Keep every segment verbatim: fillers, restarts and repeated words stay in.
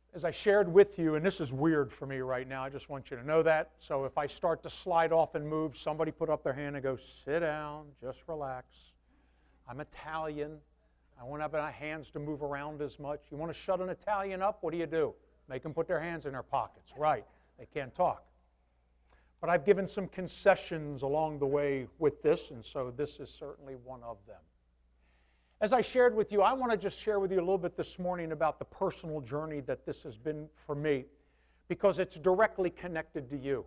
as I shared with you, and this is weird for me right now, I just want you to know that. So if I start to slide off and move, somebody put up their hand and go, sit down, just relax. I'm Italian. I won't have my hands to move around as much. You want to shut an Italian up? What do you do? Make them put their hands in their pockets. Right. They can't talk. But I've given some concessions along the way with this, and so this is certainly one of them. As I shared with you, I want to just share with you a little bit this morning about the personal journey that this has been for me, because it's directly connected to you.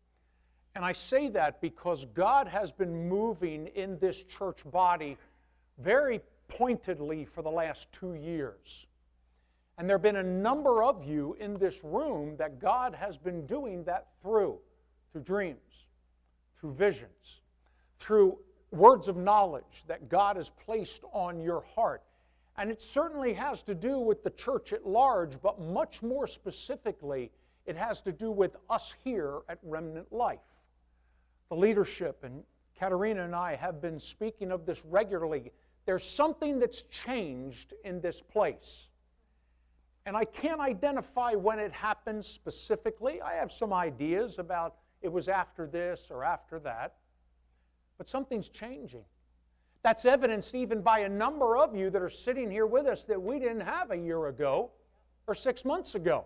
And I say that because God has been moving in this church body very pointedly for the last two years. And there have been a number of you in this room that God has been doing that through, through dreams, through visions, through words of knowledge that God has placed on your heart. And it certainly has to do with the church at large, but much more specifically, it has to do with us here at Remnant Life. The leadership, and Katerina and I have been speaking of this regularly. There's something that's changed in this place. And I can't identify when it happened specifically. I have some ideas about it was after this or after that. But something's changing. That's evidenced even by a number of you that are sitting here with us that we didn't have a year ago or six months ago.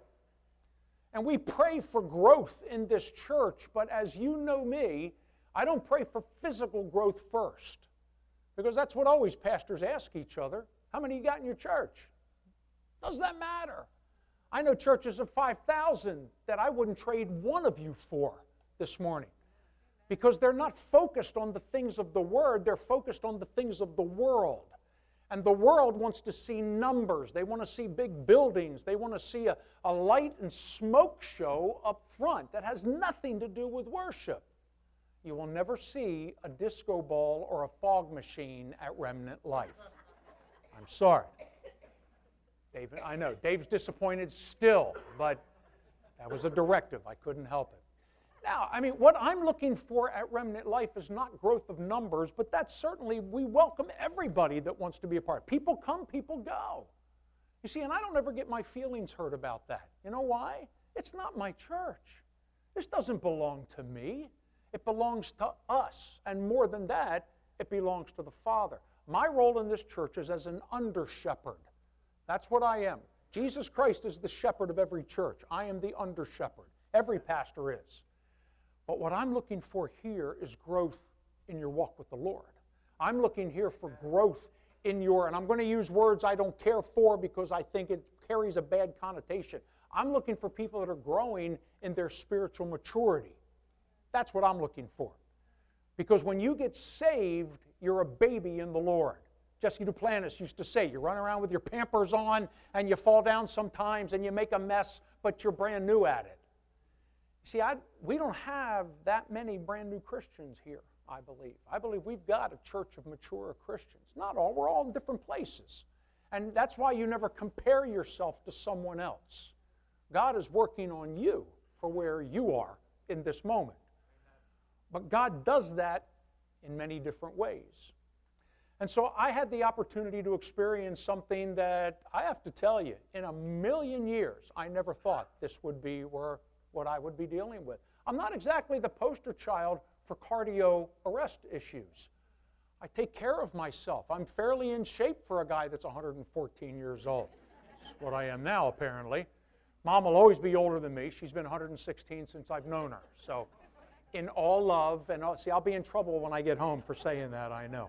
And we pray for growth in this church, but as you know me, I don't pray for physical growth first. Because that's what always pastors ask each other. How many you got in your church? Does that matter? I know churches of five thousand that I wouldn't trade one of you for this morning. Because they're not focused on the things of the Word, they're focused on the things of the world. And the world wants to see numbers. They want to see big buildings. They want to see a, a light and smoke show up front that has nothing to do with worship. You will never see a disco ball or a fog machine at Remnant Life. I'm sorry. David, I know, Dave's disappointed still, but that was a directive. I couldn't help it. Now, I mean, what I'm looking for at Remnant Life is not growth of numbers, but that's certainly, we welcome everybody that wants to be a part. People come, people go. You see, and I don't ever get my feelings hurt about that. You know why? It's not my church. This doesn't belong to me. It belongs to us. And more than that, it belongs to the Father. My role in this church is as an under-shepherd. That's what I am. Jesus Christ is the shepherd of every church. I am the under-shepherd. Every pastor is. But what I'm looking for here is growth in your walk with the Lord. I'm looking here for growth in your, and I'm going to use words I don't care for because I think it carries a bad connotation. I'm looking for people that are growing in their spiritual maturity. That's what I'm looking for. Because when you get saved, you're a baby in the Lord. Jesse Duplantis used to say, you run around with your Pampers on and you fall down sometimes and you make a mess, but you're brand new at it. See, I, we don't have that many brand new Christians here, I believe. I believe we've got a church of mature Christians. Not all, we're all in different places. And that's why you never compare yourself to someone else. God is working on you for where you are in this moment. But God does that in many different ways. And so I had the opportunity to experience something that I have to tell you, in a million years, I never thought this would be where what I would be dealing with. I'm not exactly the poster child for cardio arrest issues. I take care of myself. I'm fairly in shape for a guy that's one hundred fourteen years old. That's what I am now, apparently. Mom will always be older than me. She's been one hundred sixteen since I've known her. So in all love, and I'll, see, I'll be in trouble when I get home for saying that, I know.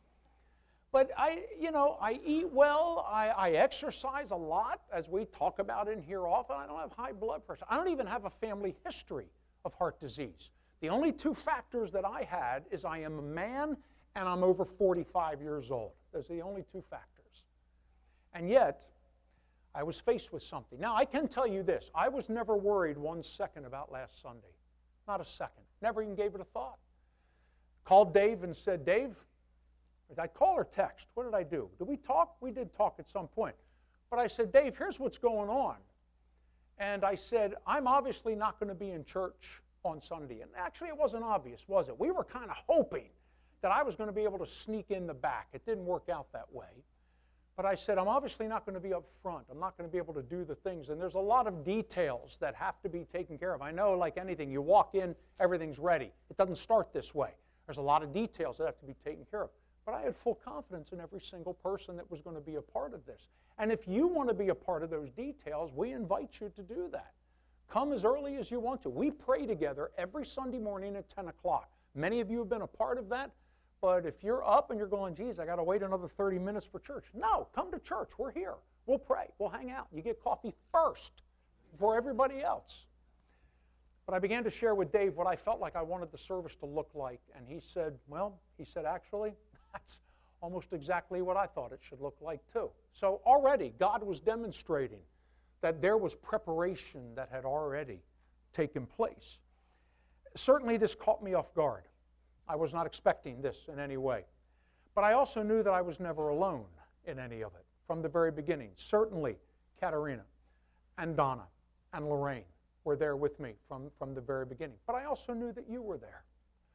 But I, you know, I eat well, I, I exercise a lot, as we talk about in here often. I don't have high blood pressure. I don't even have a family history of heart disease. The only two factors that I had is I am a man and I'm over forty-five years old. Those are the only two factors. And yet, I was faced with something. Now, I can tell you this. I was never worried one second about last Sunday. Not a second. Never even gave it a thought. Called Dave and said, Dave, did I call or text? What did I do? Did we talk? We did talk at some point. But I said, Dave, here's what's going on. And I said, I'm obviously not going to be in church on Sunday. And actually, it wasn't obvious, was it? We were kind of hoping that I was going to be able to sneak in the back. It didn't work out that way. But I said, I'm obviously not going to be up front. I'm not going to be able to do the things. And there's a lot of details that have to be taken care of. I know, like anything, you walk in, everything's ready. It doesn't start this way. There's a lot of details that have to be taken care of. But I had full confidence in every single person that was going to be a part of this. And if you want to be a part of those details, we invite you to do that. Come as early as you want to. We pray together every Sunday morning at ten o'clock. Many of you have been a part of that. But if you're up and you're going, geez, I got to wait another thirty minutes for church. No, come to church. We're here. We'll pray. We'll hang out. You get coffee first before everybody else. But I began to share with Dave what I felt like I wanted the service to look like. And he said, well, he said, actually, that's almost exactly what I thought it should look like too. So already God was demonstrating that there was preparation that had already taken place. Certainly this caught me off guard. I was not expecting this in any way. But I also knew that I was never alone in any of it from the very beginning. Certainly Katerina and Donna and Lorraine were there with me from, from the very beginning. But I also knew that you were there.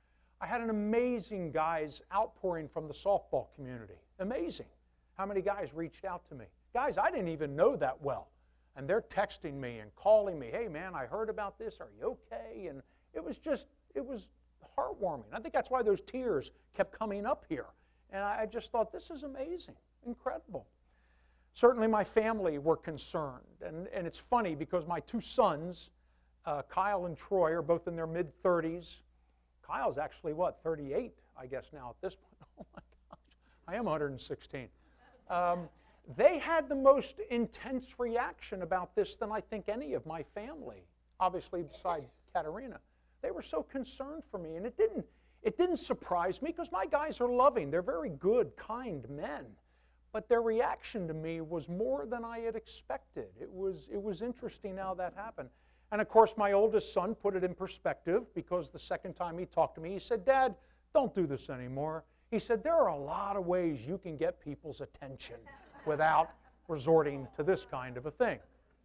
I had an amazing guys outpouring from the softball community. Amazing how many guys reached out to me. Guys I didn't even know that well. And they're texting me and calling me, hey man, I heard about this, are you okay? And it was just, it was heartwarming. I think that's why those tears kept coming up here. And I just thought, this is amazing, incredible. Certainly my family were concerned. And, and it's funny because my two sons, uh, Kyle and Troy, are both in their mid thirties. Kyle's actually, what, thirty-eight, I guess now at this point. Oh my gosh, I am one hundred sixteen. Um, they had the most intense reaction about this than I think any of my family, obviously beside Katerina. They were so concerned for me, and it didn't, it didn't surprise me because my guys are loving. They're very good, kind men. But their reaction to me was more than I had expected. It was, it was interesting how that happened. And of course, my oldest son put it in perspective because the second time he talked to me, he said, Dad, don't do this anymore. He said, there are a lot of ways you can get people's attention without resorting to this kind of a thing.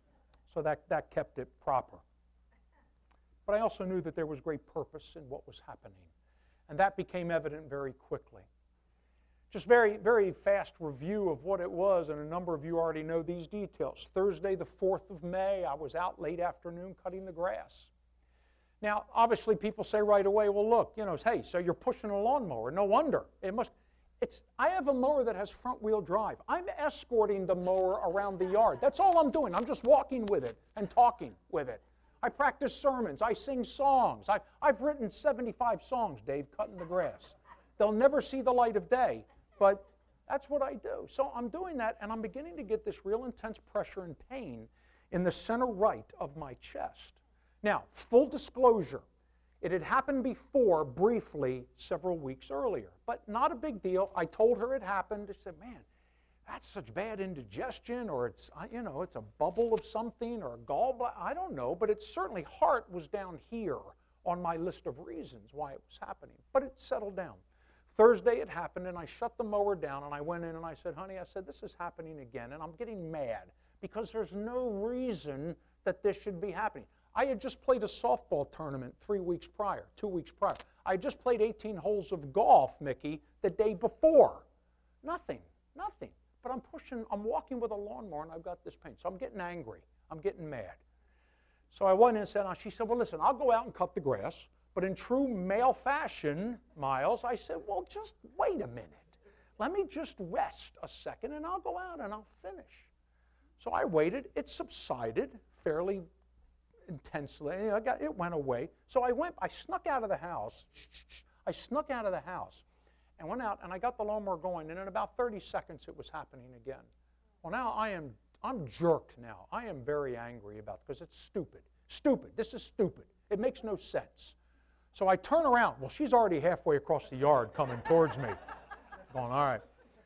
So that, that kept it proper. But I also knew that there was great purpose in what was happening. And that became evident very quickly. Just very, very fast review of what it was, and a number of you already know these details. Thursday, the fourth of May, I was out late afternoon cutting the grass. Now, obviously, people say right away, well, look, you know, hey, so you're pushing a lawnmower. No wonder. It must, it's, I have a mower that has front-wheel drive. I'm escorting the mower around the yard. That's all I'm doing. I'm just walking with it and talking with it. I practice sermons. I sing songs. I, I've written seventy-five songs, Dave, cutting the grass. They'll never see the light of day, but that's what I do. So I'm doing that, and I'm beginning to get this real intense pressure and pain in the center right of my chest. Now, full disclosure, it had happened before, briefly, several weeks earlier, but not a big deal. I told her it happened. I said, man, that's such bad indigestion, or it's, you know, it's a bubble of something, or a gallbladder, I don't know, but it certainly, heart was down here on my list of reasons why it was happening, but it settled down. Thursday it happened, and I shut the mower down, and I went in and I said, honey, I said, this is happening again, and I'm getting mad because there's no reason that this should be happening. I had just played a softball tournament three weeks prior, two weeks prior. I had just played eighteen holes of golf, Mickey, the day before. Nothing, nothing. But I'm pushing, I'm walking with a lawnmower, and I've got this pain. So I'm getting angry. I'm getting mad. So I went in and said, she said, well, listen, I'll go out and cut the grass. But in true male fashion, Miles, I said, well, just wait a minute. Let me just rest a second, and I'll go out and I'll finish. So I waited. It subsided fairly intensely. I got, it went away. So I went, I snuck out of the house. I snuck out of the house and went out, and I got the lawnmower going, and in about thirty seconds it was happening again. Well, now I am, I'm jerked now. I am very angry about it because it's stupid. Stupid. This is stupid. It makes no sense. So I turn around. Well, she's already halfway across the yard coming towards me. Going, all right.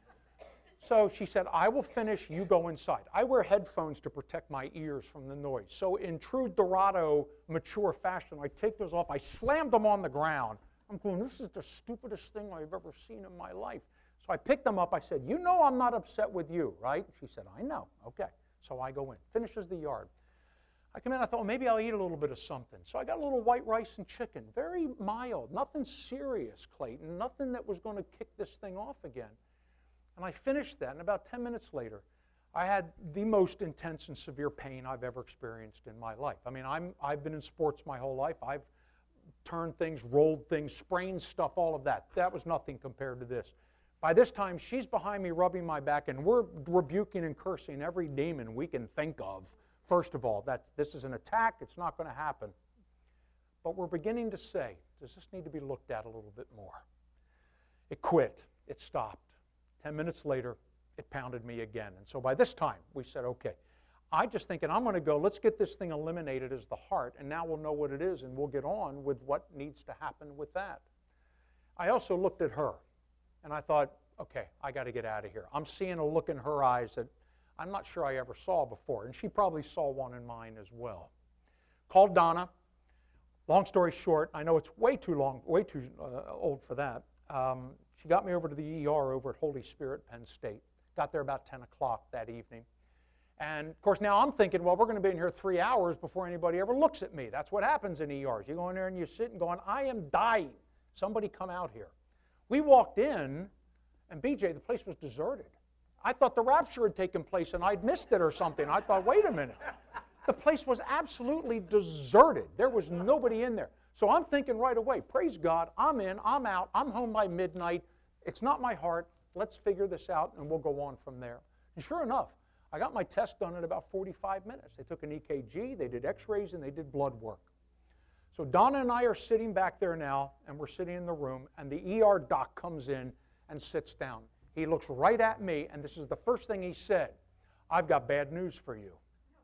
So she said, I will finish, you go inside. I wear headphones to protect my ears from the noise. So in true Dorado mature fashion, I take those off, I slammed them on the ground. I'm going, this is the stupidest thing I've ever seen in my life. So I picked them up, I said, you know I'm not upset with you, right? She said, I know. Okay. So I go in, finishes the yard. I come in, I thought, well, maybe I'll eat a little bit of something. So I got a little white rice and chicken, very mild, nothing serious, Clayton, nothing that was going to kick this thing off again. And I finished that, and about ten minutes later, I had the most intense and severe pain I've ever experienced in my life. I mean, I'm, I've been in sports my whole life. I've turned things, rolled things, sprained stuff, all of that. That was nothing compared to this. By this time, she's behind me rubbing my back, and we're rebuking and cursing every demon we can think of. First of all, that this is an attack. It's not going to happen. But we're beginning to say, does this need to be looked at a little bit more? It quit. It stopped. Ten minutes later, it pounded me again. And so by this time, we said, okay, I just thinking I'm going to go, let's get this thing eliminated as the heart, and now we'll know what it is, and we'll get on with what needs to happen with that. I also looked at her, and I thought, okay, I got to get out of here. I'm seeing a look in her eyes that I'm not sure I ever saw before, and she probably saw one in mine as well. Called Donna. Long story short, I know it's way too long, way too uh, old for that. Um, she got me over to the E R over at Holy Spirit, Penn State. Got there about ten o'clock that evening. And, of course, now I'm thinking, well, we're going to be in here three hours before anybody ever looks at me. That's what happens in E Rs. You go in there and you sit and going, I am dying. Somebody come out here. We walked in, and B J, the place was deserted. I thought the rapture had taken place, and I'd missed it or something. I thought, wait a minute. The place was absolutely deserted. There was nobody in there. So I'm thinking right away, praise God, I'm in, I'm out, I'm home by midnight. It's not my heart. Let's figure this out, and we'll go on from there. And sure enough, I got my test done in about forty-five minutes. They took an E K G, they did x-rays, and they did blood work. So Donna and I are sitting back there now, and we're sitting in the room, and the E R doc comes in and sits down. He looks right at me, and this is the first thing he said, I've got bad news for you.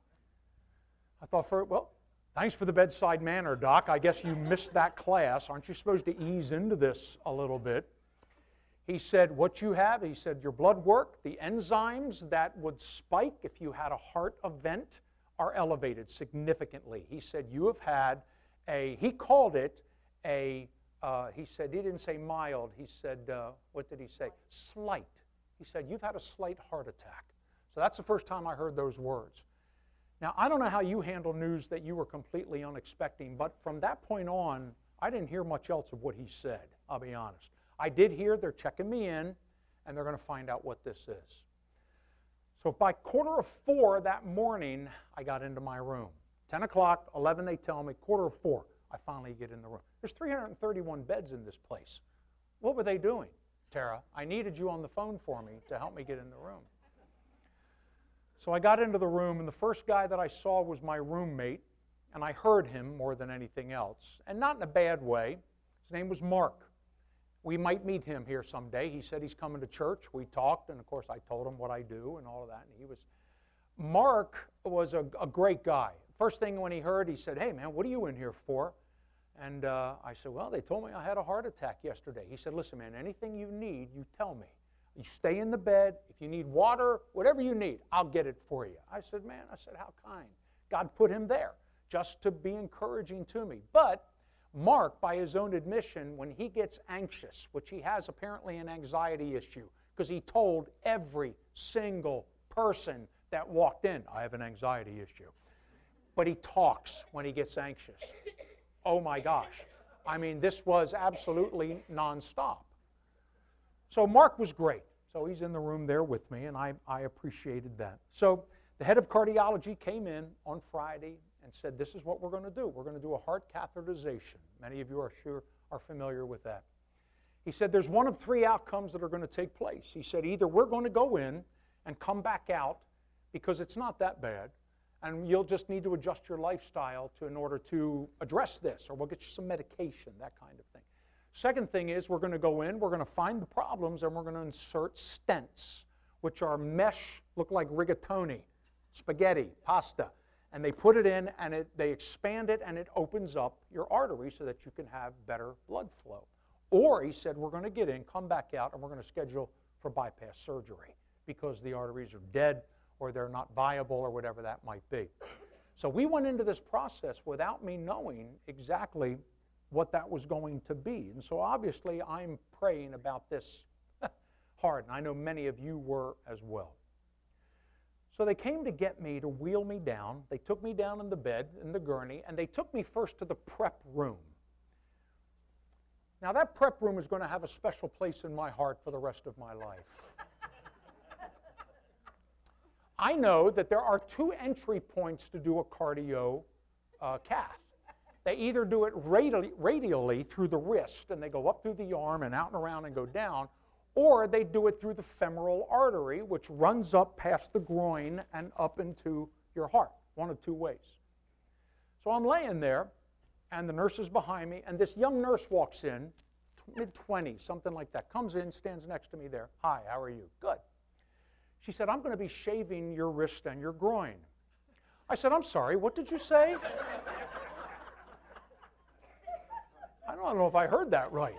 I thought, for, well, thanks for the bedside manner, Doc. I guess you missed that class. Aren't you supposed to ease into this a little bit? He said, what you have, he said, your blood work, the enzymes that would spike if you had a heart event are elevated significantly. He said, you have had a, he called it a, uh, he said, he didn't say mild, he said, uh, what did he say? Slight. He said, you've had a slight heart attack. So that's the first time I heard those words. Now, I don't know how you handle news that you were completely unexpecting, but from that point on, I didn't hear much else of what he said, I'll be honest. I did hear they're checking me in, and they're going to find out what this is. So by quarter of four that morning, I got into my room. ten o'clock, eleven they tell me, quarter of four, I finally get in the room. There's three hundred thirty-one beds in this place. What were they doing, Tara? I needed you on the phone for me to help me get in the room. So I got into the room, and the first guy that I saw was my roommate, and I heard him more than anything else, and not in a bad way. His name was Mark. We might meet him here someday. He said he's coming to church. We talked, and of course I told him what I do and all of that. And he was, Mark was a, a great guy. First thing when he heard, he said, hey man, what are you in here for? And uh, I said, well, they told me I had a heart attack yesterday. He said, listen man, anything you need, you tell me. You stay in the bed. If you need water, whatever you need, I'll get it for you. I said, man, I said, how kind. God put him there just to be encouraging to me. But Mark, by his own admission, when he gets anxious, which he has apparently an anxiety issue, because he told every single person that walked in, I have an anxiety issue. But he talks when he gets anxious. Oh my gosh. I mean, this was absolutely nonstop. So Mark was great. So he's in the room there with me, and I, I appreciated that. So the head of cardiology came in on Friday and said, this is what we're going to do. We're going to do a heart catheterization. Many of you are sure are familiar with that. He said there's one of three outcomes that are going to take place. He said either we're going to go in and come back out because it's not that bad, and you'll just need to adjust your lifestyle to in order to address this, or we'll get you some medication, that kind of thing. Second thing is we're going to go in, we're going to find the problems, and we're going to insert stents, which are mesh, look like rigatoni, spaghetti, pasta. And they put it in, and it, they expand it, and it opens up your artery so that you can have better blood flow. Or, he said, we're going to get in, come back out, and we're going to schedule for bypass surgery because the arteries are dead or they're not viable or whatever that might be. So we went into this process without me knowing exactly what that was going to be. And so obviously I'm praying about this hard, and I know many of you were as well. So they came to get me, to wheel me down. They took me down in the bed, in the gurney, and they took me first to the prep room. Now that prep room is going to have a special place in my heart for the rest of my life. I know that there are two entry points to do a cardio uh, cath. They either do it radially, radially through the wrist, and they go up through the arm and out and around and go down, or they do it through the femoral artery, which runs up past the groin and up into your heart, one of two ways. So I'm laying there, and the nurse is behind me, and this young nurse walks in, mid twenties, something like that, comes in, stands next to me there. Hi, how are you? Good. She said, I'm going to be shaving your wrist and your groin. I said, I'm sorry, what did you say? I don't know if I heard that right.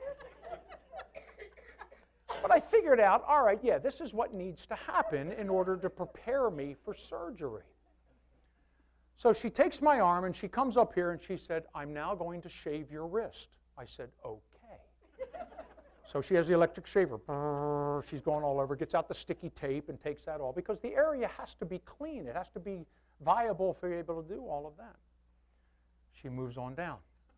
But I figured out, all right, yeah, this is what needs to happen in order to prepare me for surgery. So she takes my arm and she comes up here and she said, I'm now going to shave your wrist. I said, okay. So she has the electric shaver. She's going all over, gets out the sticky tape and takes that all, because the area has to be clean. It has to be viable for you able to do all of that. She moves on down.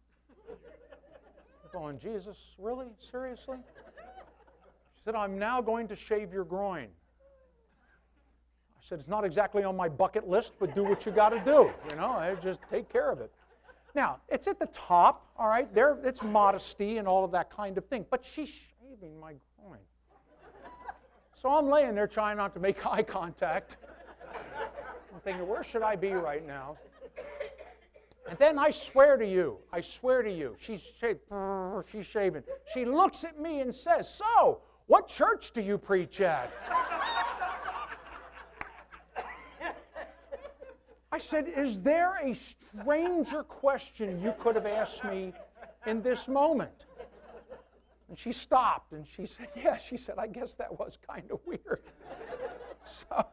I'm going, Jesus, really? Seriously? She said, I'm now going to shave your groin. I said, it's not exactly on my bucket list, but do what you got to do. You know, I just take care of it. Now, it's at the top, all right? There, it's modesty and all of that kind of thing. But she's shaving my groin. So I'm laying there trying not to make eye contact. I'm thinking, where should I be right now? And then I swear to you, I swear to you, she's, she's shaving. She looks at me and says, so, what church do you preach at? I said, is there a stranger question you could have asked me in this moment? And she stopped and she said, yeah, she said, I guess that was kind of weird. So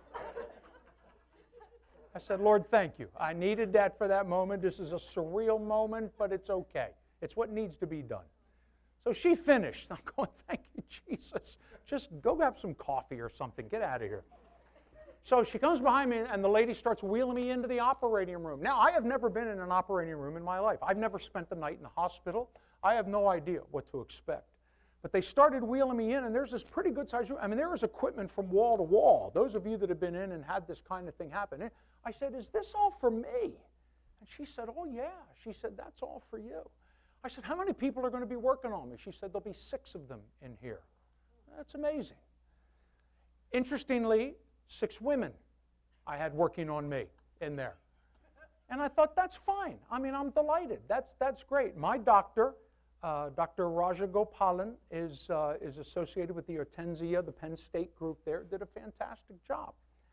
I said, Lord, thank you. I needed that for that moment. This is a surreal moment, but it's okay. It's what needs to be done. So she finished. I'm going, thank you, Jesus. Just go have some coffee or something. Get out of here. So she comes behind me, and the lady starts wheeling me into the operating room. Now, I have never been in an operating room in my life. I've never spent the night in the hospital. I have no idea what to expect. But they started wheeling me in, and there's this pretty good-sized room. I mean, there was equipment from wall to wall. Those of you that have been in and had this kind of thing happen. I said, is this all for me? And she said, oh, yeah. She said, that's all for you. I said, how many people are going to be working on me? She said, there'll be six of them in here. That's amazing. Interestingly, six women I had working on me in there. And I thought, that's fine. I mean, I'm delighted. That's, that's great. My doctor, uh, Doctor Raja Gopalan, is, uh, is associated with the Hortensia, the Penn State group there, did a fantastic job.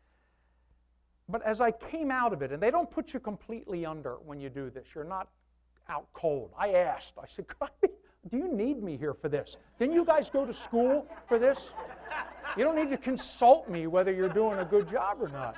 But as I came out of it, and they don't put you completely under when you do this. You're not out cold. I asked. I said, do you need me here for this? Didn't you guys go to school for this? You don't need to consult me whether you're doing a good job or not.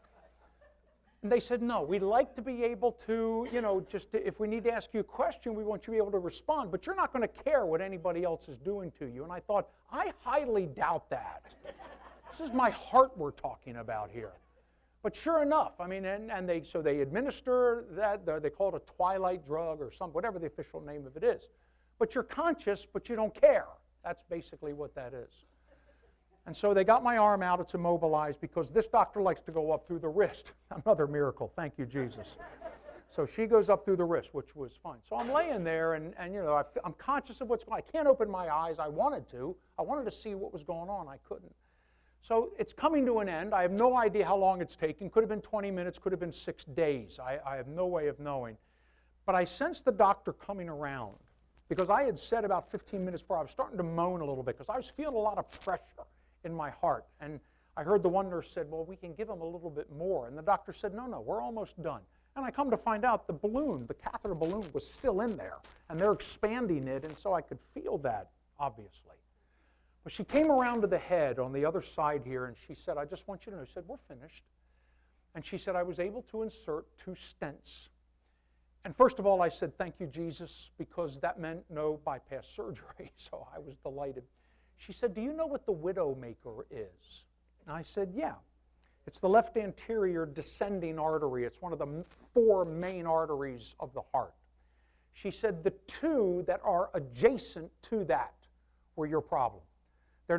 And they said, no, we'd like to be able to, you know, just to, if we need to ask you a question, we want you to be able to respond, but you're not going to care what anybody else is doing to you. And I thought, I highly doubt that. This is my heart we're talking about here. But sure enough, I mean, and, and they, so they administer that, they call it a twilight drug or some, whatever the official name of it is. But you're conscious, but you don't care. That's basically what that is. And so they got my arm out, it's immobilized, because this doctor likes to go up through the wrist. Another miracle, thank you, Jesus. So she goes up through the wrist, which was fine. So I'm laying there, and, and you know, I, I'm conscious of what's going on. I can't open my eyes. I wanted to. I wanted to see what was going on. I couldn't. So it's coming to an end. I have no idea how long it's taking. Could have been twenty minutes, could have been six days. I, I have no way of knowing. But I sensed the doctor coming around, because I had said about fifteen minutes before, I was starting to moan a little bit, because I was feeling a lot of pressure in my heart. And I heard the one nurse said, well, we can give him a little bit more. And the doctor said, no, no, we're almost done. And I come to find out the balloon, the catheter balloon, was still in there. And they're expanding it, and so I could feel that, obviously. But she came around to the head on the other side here, and she said, I just want you to know. I said, we're finished. And she said, I was able to insert two stents. And first of all, I said, thank you, Jesus, because that meant no bypass surgery. So I was delighted. She said, do you know what the widowmaker is? And I said, yeah. It's the left anterior descending artery. It's one of the four main arteries of the heart. She said, the two that are adjacent to that were your problem. They're not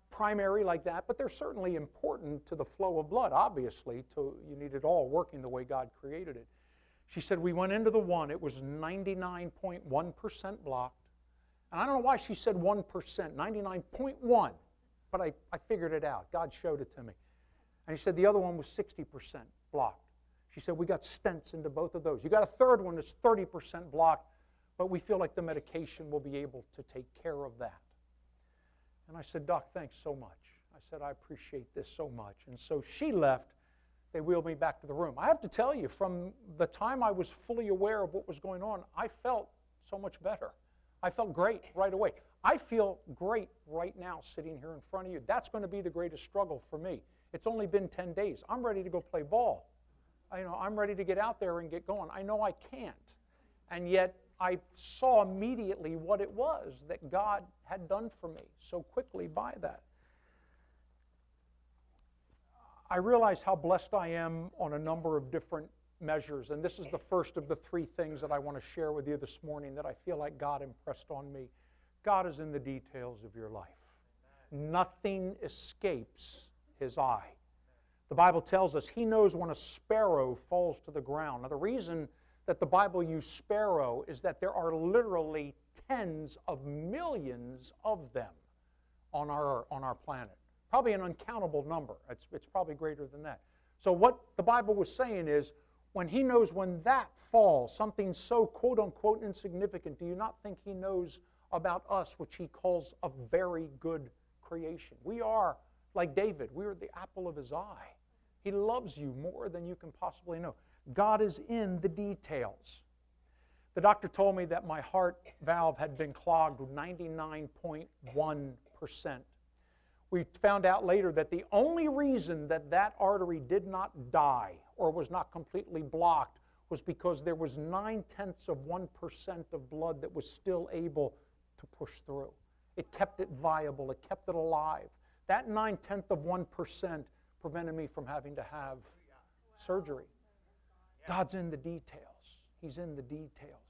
primary like that, but they're certainly important to the flow of blood, obviously. To, you need it all working the way God created it. She said, we went into the one. It was ninety-nine point one percent blocked. And I don't know why she said one percent, ninety-nine point one. But I, I figured it out. God showed it to me. And he said the other one was sixty percent blocked. She said, we got stents into both of those. You got a third one that's thirty percent blocked, but we feel like the medication will be able to take care of that. And I said, Doc, thanks so much. I said, I appreciate this so much. And so she left. They wheeled me back to the room. I have to tell you, from the time I was fully aware of what was going on, I felt so much better. I felt great right away. I feel great right now sitting here in front of you. That's going to be the greatest struggle for me. It's only been ten days. I'm ready to go play ball. I, you know, I'm ready to get out there and get going. I know I can't. And yet I saw immediately what it was that God had done for me so quickly by that. I realize how blessed I am on a number of different measures, and this is the first of the three things that I want to share with you this morning that I feel like God impressed on me. God is in the details of your life. Nothing escapes His eye. The Bible tells us He knows when a sparrow falls to the ground. Now, the reason that the Bible used sparrow is that there are literally tens of millions of them on our, on our planet. Probably an uncountable number. It's, it's probably greater than that. So what the Bible was saying is, when He knows when that falls, something so quote-unquote insignificant, do you not think He knows about us, which He calls a very good creation? We are, like David, we are the apple of His eye. He loves you more than you can possibly know. God is in the details. The doctor told me that my heart valve had been clogged with ninety-nine point one percent. We found out later that the only reason that that artery did not die or was not completely blocked was because there was nine-tenths of one percent of blood that was still able to push through. It kept it viable. It kept it alive. That nine-tenths of one percent prevented me from having to have surgery. God's in the details. He's in the details.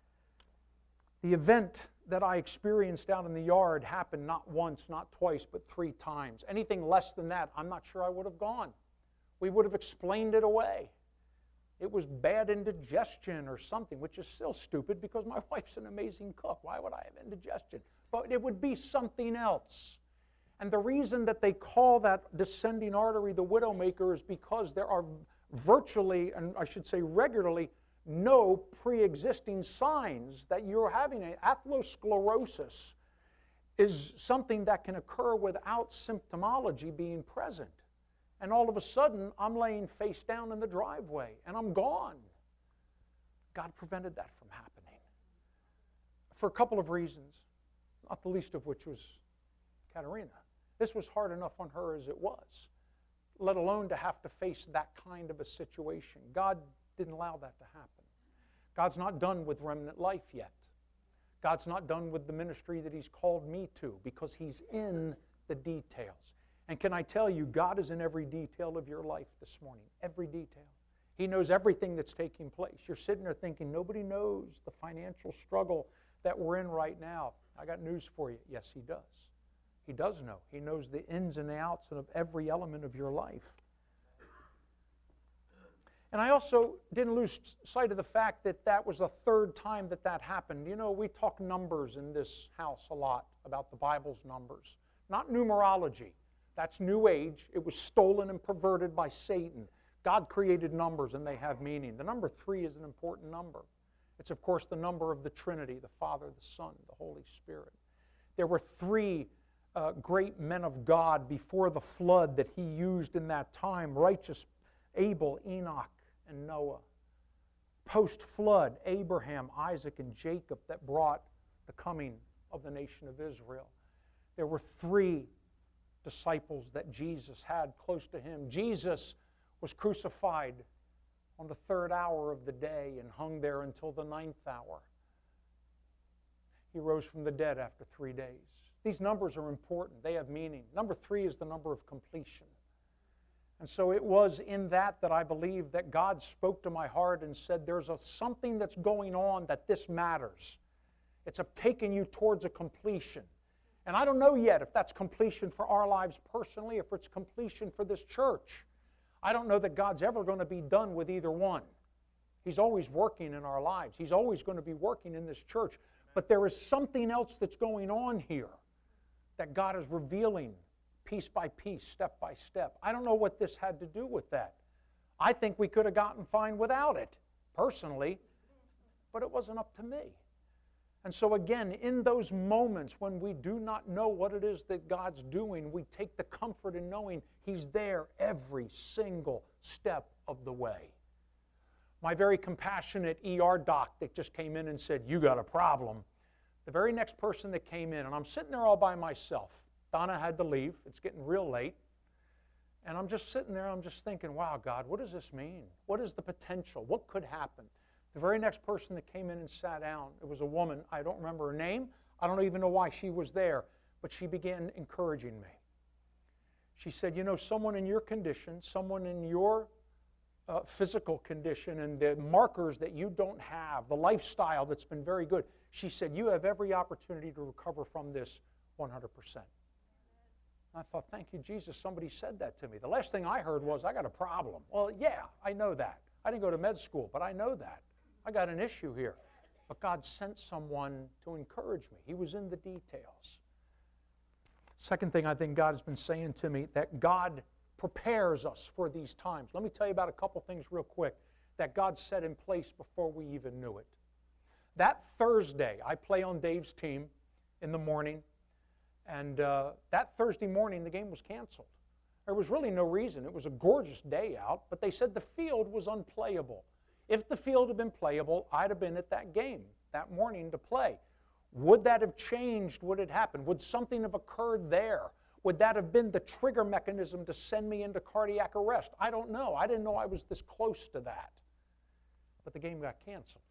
The event that I experienced out in the yard happened not once, not twice, but three times. Anything less than that, I'm not sure I would have gone. We would have explained it away. It was bad indigestion or something, which is still stupid because my wife's an amazing cook. Why would I have indigestion? But it would be something else. And the reason that they call that descending artery the widowmaker is because there are virtually, and I should say regularly, no pre-existing signs that you're having an atherosclerosis is something that can occur without symptomology being present. And all of a sudden, I'm laying face down in the driveway, and I'm gone. God prevented that from happening for a couple of reasons, not the least of which was Katerina. This was hard enough on her as it was, let alone to have to face that kind of a situation. God didn't allow that to happen. God's not done with Remnant Life yet. God's not done with the ministry that He's called me to, because He's in the details. And can I tell you, God is in every detail of your life this morning, every detail. He knows everything that's taking place. You're sitting there thinking, nobody knows the financial struggle that we're in right now. I got news for you. Yes, He does. He does know. He knows the ins and the outs of every element of your life. And I also didn't lose sight of the fact that that was the third time that that happened. You know, we talk numbers in this house a lot about the Bible's numbers. Not numerology. That's New Age. It was stolen and perverted by Satan. God created numbers and they have meaning. The number three is an important number. It's, of course, the number of the Trinity, the Father, the Son, the Holy Spirit. There were three uh, great men of God before the flood that He used in that time: righteous Abel, Enoch, and Noah. Post-flood, Abraham, Isaac, and Jacob that brought the coming of the nation of Israel. There were three disciples that Jesus had close to Him. Jesus was crucified on the third hour of the day and hung there until the ninth hour. He rose from the dead after three days. These numbers are important. They have meaning. Number three is the number of completion. And so it was in that that I believe that God spoke to my heart and said, there's a, something that's going on that this matters. It's a, taking you towards a completion. And I don't know yet if that's completion for our lives personally, if it's completion for this church. I don't know that God's ever going to be done with either one. He's always working in our lives. He's always going to be working in this church. But there is something else that's going on here that God is revealing piece by piece, step by step. I don't know what this had to do with that. I think we could have gotten fine without it, personally, but it wasn't up to me. And so again, in those moments when we do not know what it is that God's doing, we take the comfort in knowing He's there every single step of the way. My very compassionate E R doc that just came in and said, "You got a problem." The very next person that came in, and I'm sitting there all by myself. Donna had to leave. It's getting real late. And I'm just sitting there, I'm just thinking, wow, God, what does this mean? What is the potential? What could happen? The very next person that came in and sat down, it was a woman. I don't remember her name. I don't even know why she was there. But she began encouraging me. She said, you know, someone in your condition, someone in your uh, physical condition and the markers that you don't have, the lifestyle that's been very good, she said, you have every opportunity to recover from this one hundred percent. I thought, thank you, Jesus, somebody said that to me. The last thing I heard was, I got a problem. Well, yeah, I know that. I didn't go to med school, but I know that. I got an issue here. But God sent someone to encourage me. He was in the details. Second thing I think God has been saying to me, that God prepares us for these times. Let me tell you about a couple things real quick that God set in place before we even knew it. That Thursday, I play on Dave's team in the morning, and uh, that Thursday morning, the game was canceled. There was really no reason. It was a gorgeous day out, but they said the field was unplayable. If the field had been playable, I'd have been at that game that morning to play. Would that have changed what had happened? Would something have occurred there? Would that have been the trigger mechanism to send me into cardiac arrest? I don't know. I didn't know I was this close to that. But the game got canceled.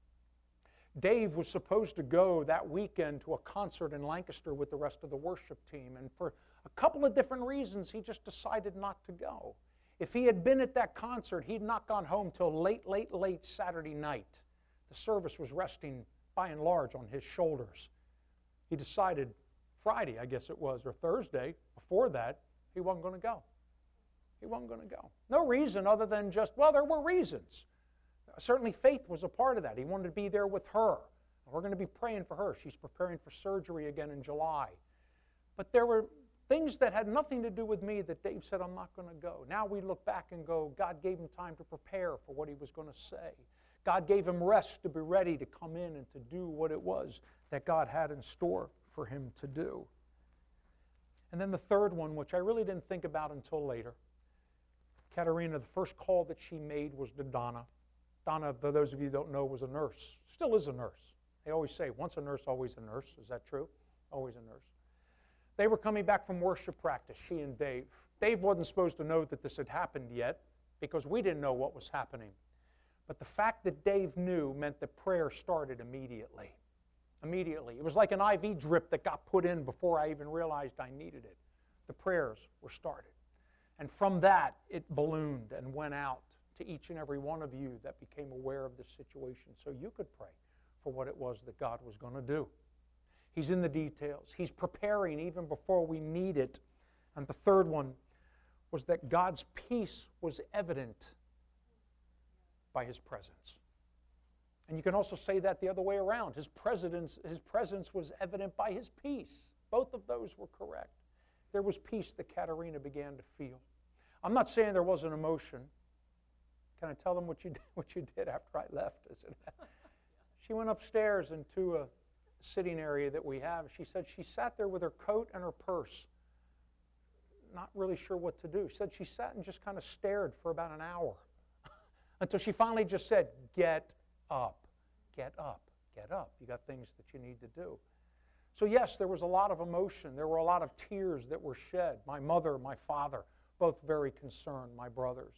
Dave was supposed to go that weekend to a concert in Lancaster with the rest of the worship team, and for a couple of different reasons, he just decided not to go. If he had been at that concert, he'd not gone home till late, late, late Saturday night. The service was resting, by and large, on his shoulders. He decided Friday, I guess it was, or Thursday, before that, he wasn't going to go. He wasn't going to go. No reason other than just, well, there were reasons. Certainly faith was a part of that. He wanted to be there with her. We're going to be praying for her. She's preparing for surgery again in July. But there were things that had nothing to do with me that Dave said, I'm not going to go. Now we look back and go, God gave him time to prepare for what he was going to say. God gave him rest to be ready to come in and to do what it was that God had in store for him to do. And then the third one, which I really didn't think about until later, Katerina, the first call that she made was to Donna. Donna, for those of you who don't know, was a nurse. Still is a nurse. They always say, once a nurse, always a nurse. Is that true? Always a nurse. They were coming back from worship practice, she and Dave. Dave wasn't supposed to know that this had happened yet because we didn't know what was happening. But the fact that Dave knew meant that prayer started immediately. Immediately. It was like an I V drip that got put in before I even realized I needed it. The prayers were started. And from that, it ballooned and went out to each and every one of you that became aware of this situation so you could pray for what it was that God was going to do. He's in the details. He's preparing even before we need it. And the third one was that God's peace was evident by His presence. And you can also say that the other way around. His presence, his presence was evident by His peace. Both of those were correct. There was peace that Katerina began to feel. I'm not saying there wasn't emotion. Can I tell them what you did, what you did after I left? I said, she went upstairs into a sitting area that we have. She said she sat there with her coat and her purse, not really sure what to do. She said she sat and just kind of stared for about an hour until she finally just said, get up, get up, get up. You got things that you need to do. So yes, there was a lot of emotion. There were a lot of tears that were shed. My mother, my father, both very concerned, my brothers.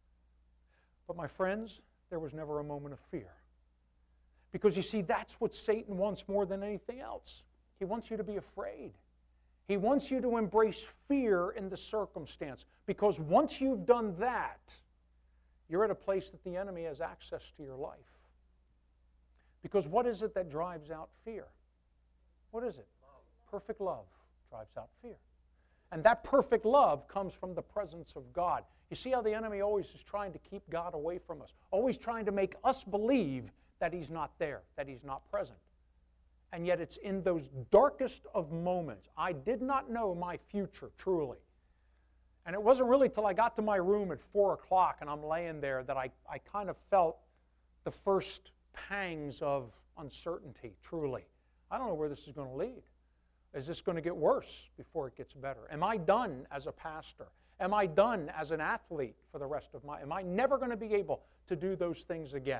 But my friends, there was never a moment of fear. Because you see, that's what Satan wants more than anything else. He wants you to be afraid. He wants you to embrace fear in the circumstance. Because once you've done that, you're at a place that the enemy has access to your life. Because what is it that drives out fear? What is it? Perfect love drives out fear. And that perfect love comes from the presence of God. You see how the enemy always is trying to keep God away from us, always trying to make us believe that He's not there, that He's not present. And yet it's in those darkest of moments. I did not know my future, truly. And it wasn't really till I got to my room at four o'clock and I'm laying there that I, I kind of felt the first pangs of uncertainty, truly. I don't know where this is going to lead. Is this going to get worse before it gets better? Am I done as a pastor? Am I done as an athlete for the rest of my... Am I never going to be able to do those things again?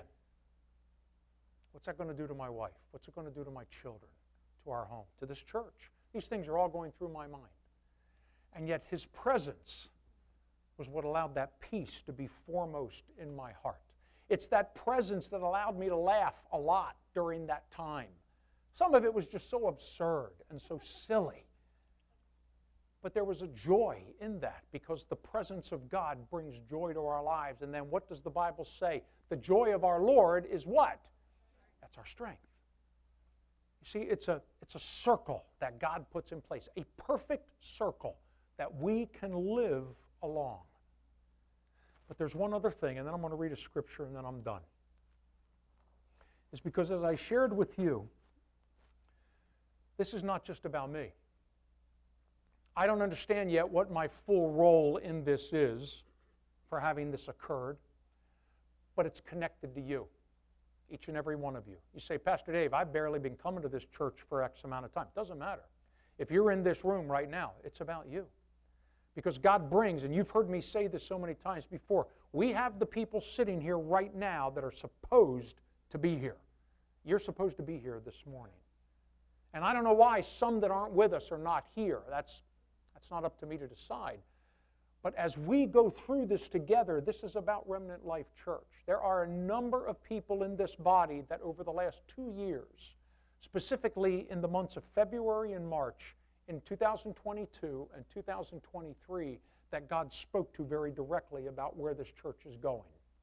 What's that going to do to my wife? What's it going to do to my children, to our home, to this church? These things are all going through my mind. And yet His presence was what allowed that peace to be foremost in my heart. It's that presence that allowed me to laugh a lot during that time. Some of it was just so absurd and so silly. But there was a joy in that because the presence of God brings joy to our lives. And then what does the Bible say? The joy of our Lord is what? That's our strength. You see, it's a, it's a circle that God puts in place, a perfect circle that we can live along. But there's one other thing, and then I'm going to read a scripture and then I'm done. It's because as I shared with you, this is not just about me. I don't understand yet what my full role in this is for having this occurred, but it's connected to you, each and every one of you. You say, Pastor Dave, I've barely been coming to this church for X amount of time. It doesn't matter. If you're in this room right now, it's about you. Because God brings, and you've heard me say this so many times before, we have the people sitting here right now that are supposed to be here. You're supposed to be here this morning. And I don't know why some that aren't with us are not here. That's, that's not up to me to decide. But as we go through this together, this is about Remnant Life Church. There are a number of people in this body that over the last two years, specifically in the months of February and March, in two thousand twenty-two and two thousand twenty-three, that God spoke to very directly about where this church is going.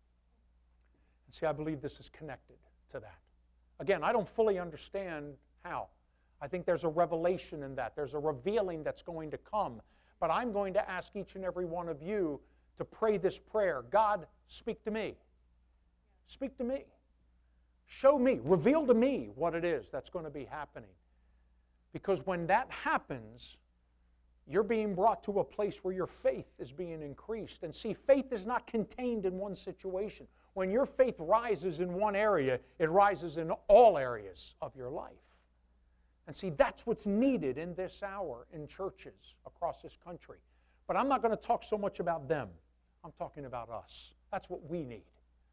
And see, I believe this is connected to that. Again, I don't fully understand how. I think there's a revelation in that. There's a revealing that's going to come. But I'm going to ask each and every one of you to pray this prayer. God, speak to me. Speak to me. Show me. Reveal to me what it is that's going to be happening. Because when that happens, you're being brought to a place where your faith is being increased. And see, faith is not contained in one situation. When your faith rises in one area, it rises in all areas of your life. And see, that's what's needed in this hour in churches across this country. But I'm not going to talk so much about them. I'm talking about us. That's what we need.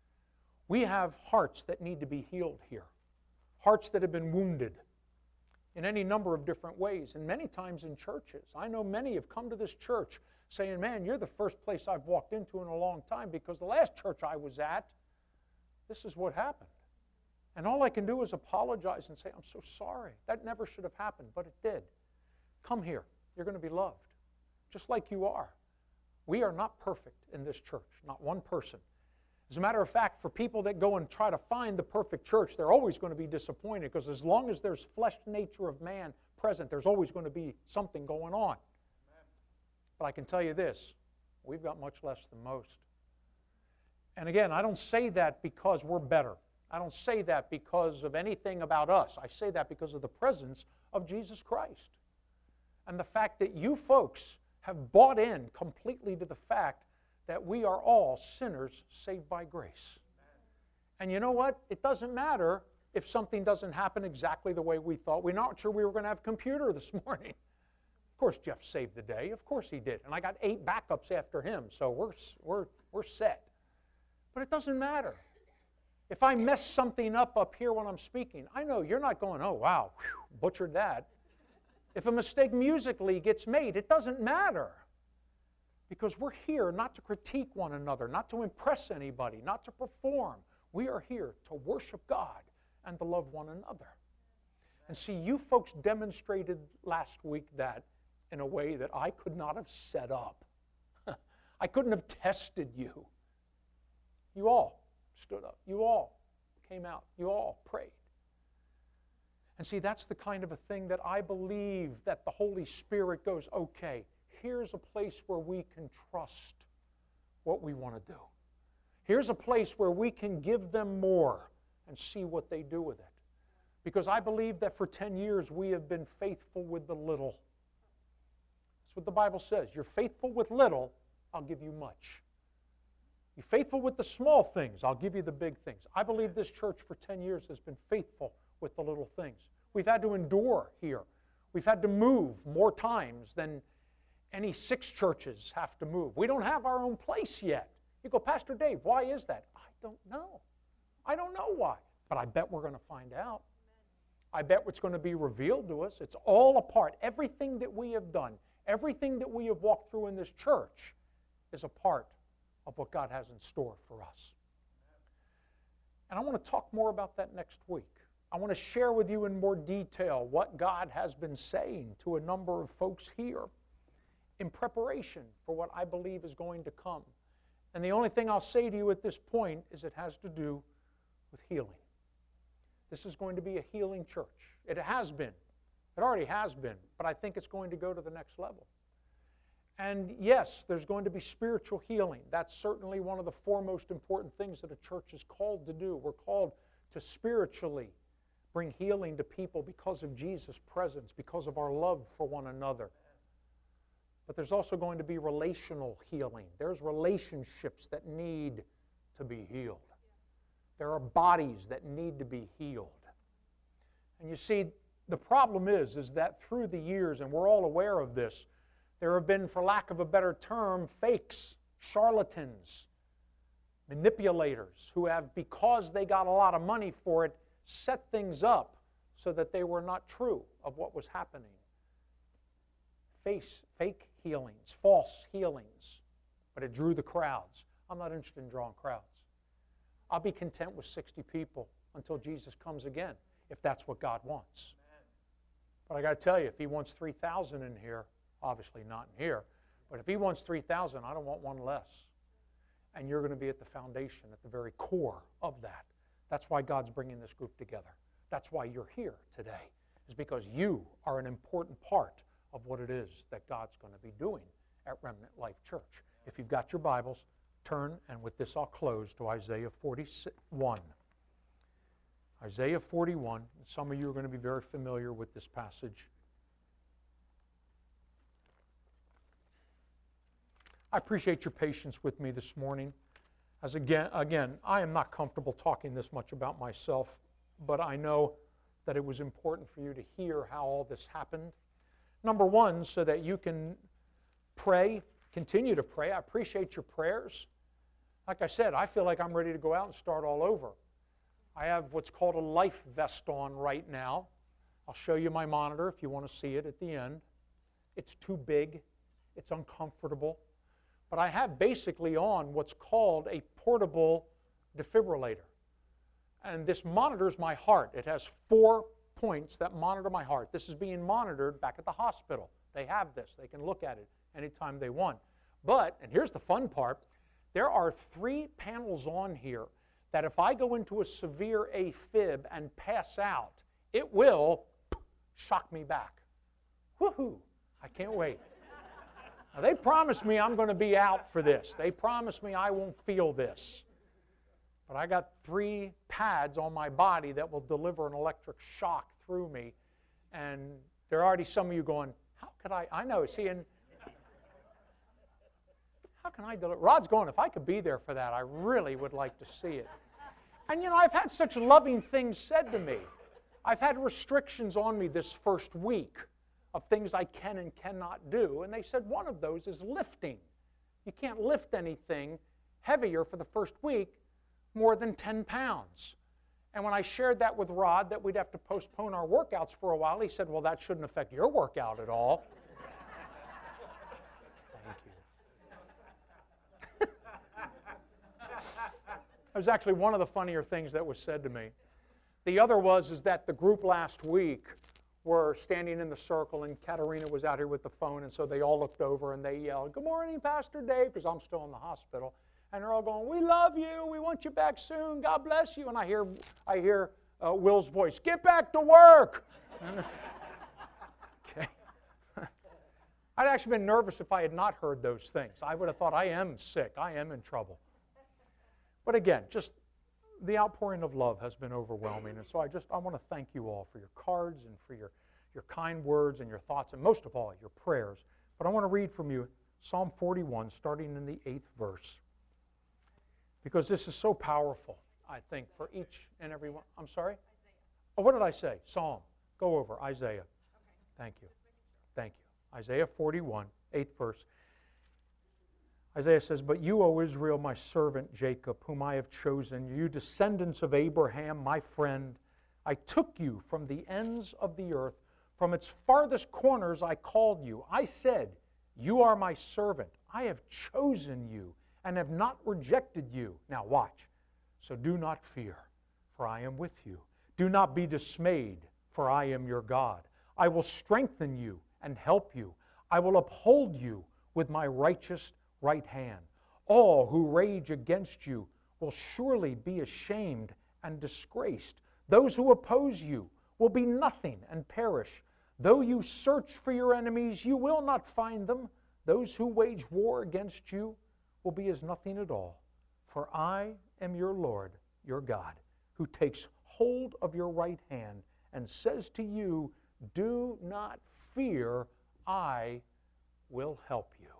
We have hearts that need to be healed here. Hearts that have been wounded in any number of different ways, and many times in churches. I know many have come to this church saying, man, you're the first place I've walked into in a long time because the last church I was at, this is what happened. And all I can do is apologize and say, I'm so sorry. That never should have happened, but it did. Come here. You're going to be loved, just like you are. We are not perfect in this church, not one person. As a matter of fact, for people that go and try to find the perfect church, they're always going to be disappointed because as long as there's flesh nature of man present, there's always going to be something going on. Amen. But I can tell you this, we've got much less than most. And again, I don't say that because we're better. I don't say that because of anything about us. I say that because of the presence of Jesus Christ. And the fact that you folks have bought in completely to the fact that we are all sinners saved by grace. And you know what? It doesn't matter if something doesn't happen exactly the way we thought. We're not sure we were going to have a computer this morning. Of course, Jeff saved the day. Of course he did. And I got eight backups after him, so we're, we're, we're set. But it doesn't matter. If I mess something up up here when I'm speaking, I know you're not going, oh, wow, whew, butchered that. If a mistake musically gets made, it doesn't matter. Because we're here not to critique one another, not to impress anybody, not to perform. We are here to worship God and to love one another. And see, you folks demonstrated last week that in a way that I could not have set up. I couldn't have tested you. You all stood up. You all came out. You all prayed. And see, that's the kind of a thing that I believe that the Holy Spirit goes, okay, here's a place where we can trust what we want to do. Here's a place where we can give them more and see what they do with it. Because I believe that for ten years we have been faithful with the little. That's what the Bible says. You're faithful with little, I'll give you much. You're faithful with the small things, I'll give you the big things. I believe this church for ten years has been faithful with the little things. We've had to endure here. We've had to move more times than any six churches have to move. We don't have our own place yet. You go, Pastor Dave, why is that? I don't know. I don't know why, but I bet we're going to find out. I bet what's going to be revealed to us. It's all a part. Everything that we have done, everything that we have walked through in this church is a part of what God has in store for us. And I want to talk more about that next week. I want to share with you in more detail what God has been saying to a number of folks here in preparation for what I believe is going to come. And the only thing I'll say to you at this point is it has to do with healing. This is going to be a healing church. It has been. It already has been, but I think it's going to go to the next level. And yes, there's going to be spiritual healing. That's certainly one of the foremost important things that a church is called to do. We're called to spiritually bring healing to people because of Jesus' presence, because of our love for one another. But there's also going to be relational healing. There's relationships that need to be healed. There are bodies that need to be healed. And you see, the problem is, is that through the years, and we're all aware of this, there have been, for lack of a better term, fakes, charlatans, manipulators who have, because they got a lot of money for it, set things up so that they were not true of what was happening. Face, fake healings, false healings, but it drew the crowds. I'm not interested in drawing crowds. I'll be content with sixty people until Jesus comes again, if that's what God wants. But I got to tell you, if He wants three thousand in here, obviously not in here, but if He wants three thousand, I don't want one less. And you're going to be at the foundation, at the very core of that. That's why God's bringing this group together. That's why you're here today, is because you are an important part of what it is that God's going to be doing at Remnant Life Church. If you've got your Bibles, turn, and with this I'll close, to Isaiah forty-one. Isaiah forty-one. Some of you are going to be very familiar with this passage. I appreciate your patience with me this morning. As again, again, I am not comfortable talking this much about myself, but I know that it was important for you to hear how all this happened. Number one, so that you can pray, continue to pray. I appreciate your prayers. Like I said, I feel like I'm ready to go out and start all over. I have what's called a life vest on right now. I'll show you my monitor if you want to see it at the end. It's too big. It's uncomfortable. But I have basically on what's called a portable defibrillator. And this monitors my heart. It has four points that monitor my heart. This is being monitored back at the hospital. They have this. They can look at it anytime they want. But, and here's the fun part, there are three panels on here that if I go into a severe AFib and pass out, it will shock me back. Woohoo! I can't wait. Now, they promised me I'm going to be out for this. They promised me I won't feel this. But I got three pads on my body that will deliver an electric shock through me. And there are already some of you going, how could I? I know, see, and how can I deliver? Rod's going, if I could be there for that, I really would like to see it. And, you know, I've had such loving things said to me. I've had restrictions on me this first week of things I can and cannot do. And they said one of those is lifting. You can't lift anything heavier for the first week more than ten pounds. And when I shared that with Rod, that we'd have to postpone our workouts for a while, he said, well, that shouldn't affect your workout at all. Thank you. That was actually one of the funnier things that was said to me. The other was is that the group last week were standing in the circle, and Katerina was out here with the phone, and so they all looked over and they yelled, good morning, Pastor Dave, because I'm still in the hospital. And they're all going, we love you, we want you back soon, God bless you. And I hear, I hear uh, Will's voice, get back to work. Okay. I'd actually been nervous if I had not heard those things. I would have thought, I am sick. I am in trouble. But again, just the outpouring of love has been overwhelming. And so I just, I want to thank you all for your cards and for your, your kind words and your thoughts, and most of all, your prayers. But I want to read from you Psalm forty-one, starting in the eighth verse, because this is so powerful, I think, for each and every one. I'm sorry? Isaiah. Oh, what did I say? Psalm. Go over. Isaiah. Okay. Thank you. Thank you. Isaiah forty-one, eighth verse. Isaiah says, "But you, O Israel, my servant Jacob, whom I have chosen, you descendants of Abraham, my friend, I took you from the ends of the earth. From its farthest corners I called you. I said, you are my servant. I have chosen you and have not rejected you." Now watch. "So do not fear, for I am with you. Do not be dismayed, for I am your God. I will strengthen you and help you. I will uphold you with my righteous right hand. All who rage against you will surely be ashamed and disgraced. Those who oppose you will be nothing and perish. Though you search for your enemies, you will not find them. Those who wage war against you will be as nothing at all. For I am your Lord, your God, who takes hold of your right hand and says to you, do not fear, I will help you."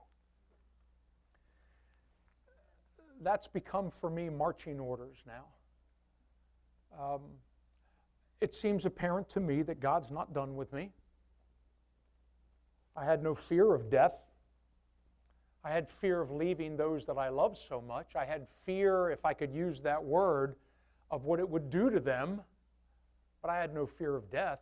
That's become for me marching orders now. Um, it seems apparent to me that God's not done with me. I had no fear of death. I had fear of leaving those that I love so much. I had fear, if I could use that word, of what it would do to them, but I had no fear of death.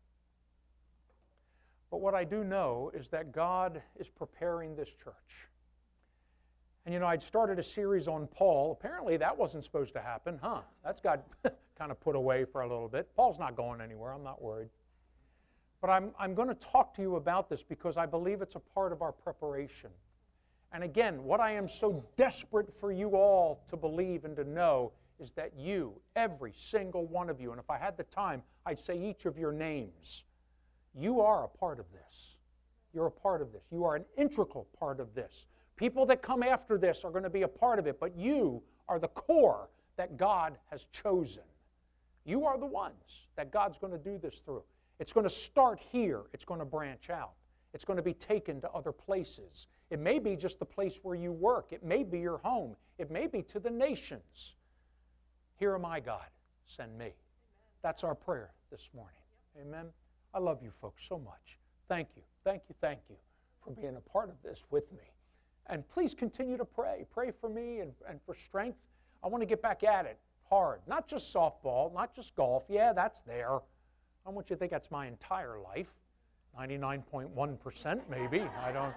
But what I do know is that God is preparing this church. And you know, I'd started a series on Paul. Apparently that wasn't supposed to happen, huh? That's got kind of put away for a little bit. Paul's not going anywhere, I'm not worried. But I'm, I'm going to talk to you about this because I believe it's a part of our preparation. And again, what I am so desperate for you all to believe and to know is that you, every single one of you, and if I had the time, I'd say each of your names, you are a part of this. You're a part of this. You are an integral part of this. People that come after this are going to be a part of it, but you are the core that God has chosen. You are the ones that God's going to do this through. It's going to start here. It's going to branch out. It's going to be taken to other places. It may be just the place where you work. It may be your home. It may be to the nations. Here am I, God. Send me. Amen. That's our prayer this morning. Yep. Amen. I love you folks so much. Thank you. Thank you. Thank you for being a part of this with me. And please continue to pray. Pray for me and, and for strength. I want to get back at it hard. Not just softball, not just golf. Yeah, that's there. I want you to think that's my entire life. ninety-nine point one percent maybe. I don't.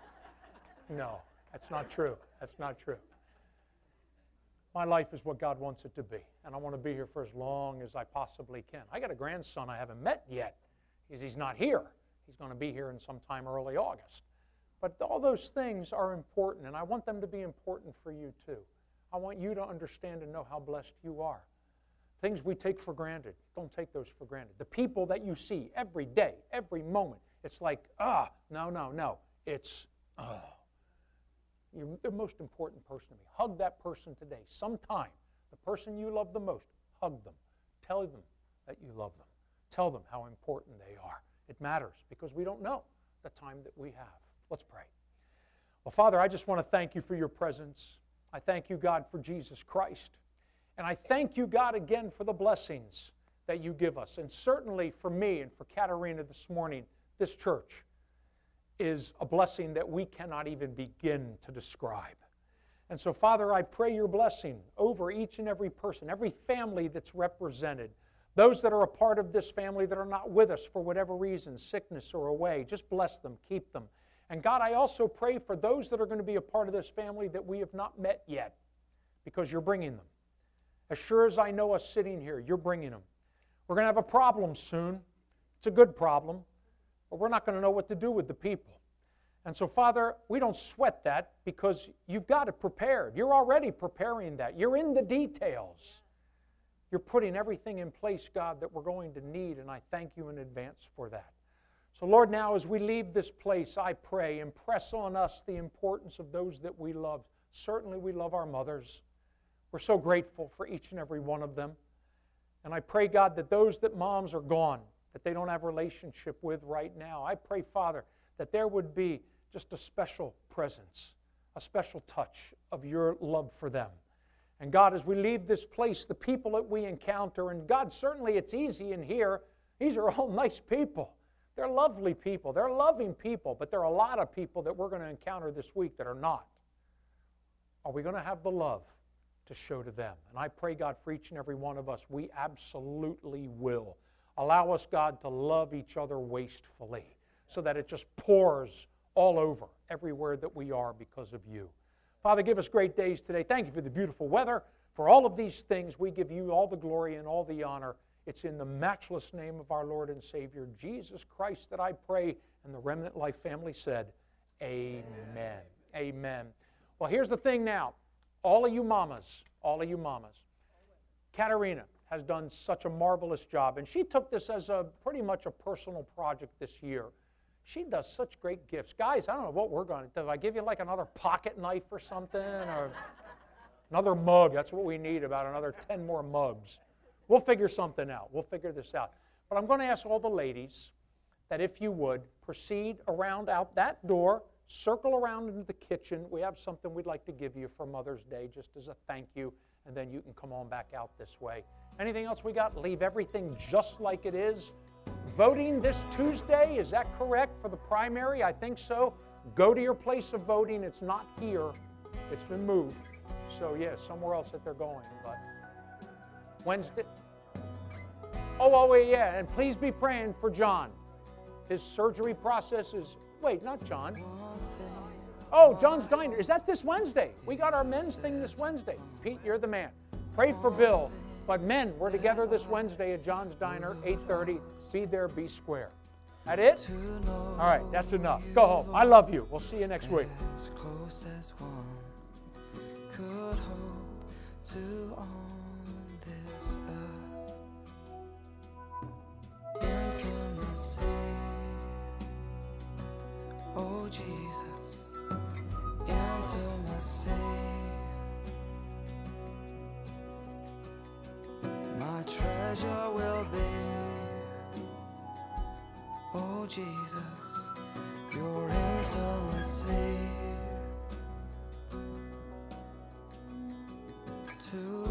No, that's not true. That's not true. My life is what God wants it to be. And I want to be here for as long as I possibly can. I got a grandson I haven't met yet. He's, he's not here. He's going to be here in sometime early August. But all those things are important, and I want them to be important for you too. I want you to understand and know how blessed you are. Things we take for granted, don't take those for granted. The people that you see every day, every moment, it's like, ah, no, no, no. It's, oh, you're the most important person to me. Hug that person today. Sometime, the person you love the most, hug them. Tell them that you love them. Tell them how important they are. It matters because we don't know the time that we have. Let's pray. Well, Father, I just want to thank you for your presence. I thank you, God, for Jesus Christ. And I thank you, God, again for the blessings that you give us. And certainly for me and for Katerina this morning, this church is a blessing that we cannot even begin to describe. And so, Father, I pray your blessing over each and every person, every family that's represented, those that are a part of this family that are not with us for whatever reason, sickness or away. Just bless them, keep them. And God, I also pray for those that are going to be a part of this family that we have not met yet, because you're bringing them. As sure as I know us sitting here, you're bringing them. We're going to have a problem soon. It's a good problem, but we're not going to know what to do with the people. And so, Father, we don't sweat that because you've got it prepared. You're already preparing that. You're in the details. You're putting everything in place, God, that we're going to need, and I thank you in advance for that. So, Lord, now as we leave this place, I pray, impress on us the importance of those that we love. Certainly we love our mothers. We're so grateful for each and every one of them. And I pray, God, that those that moms are gone, that they don't have a relationship with right now, I pray, Father, that there would be just a special presence, a special touch of your love for them. And God, as we leave this place, the people that we encounter, and God, certainly it's easy in here. These are all nice people. They're lovely people. They're loving people, but there are a lot of people that we're going to encounter this week that are not. Are we going to have the love to show to them? And I pray, God, for each and every one of us, we absolutely will. Allow us, God, to love each other wastefully so that it just pours all over everywhere that we are because of you. Father, give us great days today. Thank you for the beautiful weather. For all of these things, we give you all the glory and all the honor. It's in the matchless name of our Lord and Savior, Jesus Christ, that I pray, and the Remnant Life family said, amen. Amen. Amen. Well, here's the thing now. All of you mamas, all of you mamas, Katerina has done such a marvelous job, and she took this as a pretty much a personal project this year. She does such great gifts. Guys, I don't know what we're going to do. If I give you like another pocket knife or something, or another mug, that's what we need, about another ten more mugs. We'll figure something out. We'll figure this out. But I'm going to ask all the ladies that if you would, proceed around out that door, circle around into the kitchen. We have something we'd like to give you for Mother's Day, just as a thank you, and then you can come on back out this way. Anything else we got? Leave everything just like it is. Voting this Tuesday, is that correct for the primary? I think so. Go to your place of voting. It's not here. It's been moved. So, yeah, somewhere else that they're going. But Wednesday. Oh, oh, yeah, and please be praying for John. His surgery process is, wait, not John. Oh, John's Diner. Is that this Wednesday? We got our men's thing this Wednesday. Pete, you're the man. Pray for Bill. But men, we're together this Wednesday at John's Diner, eight thirty. Be there, be square. That it? All right, that's enough. Go home. I love you. We'll see you next week. As close as one could hope to on this earth. Intimacy, oh Jesus, intimacy. My treasure will be, oh Jesus, your intimacy. To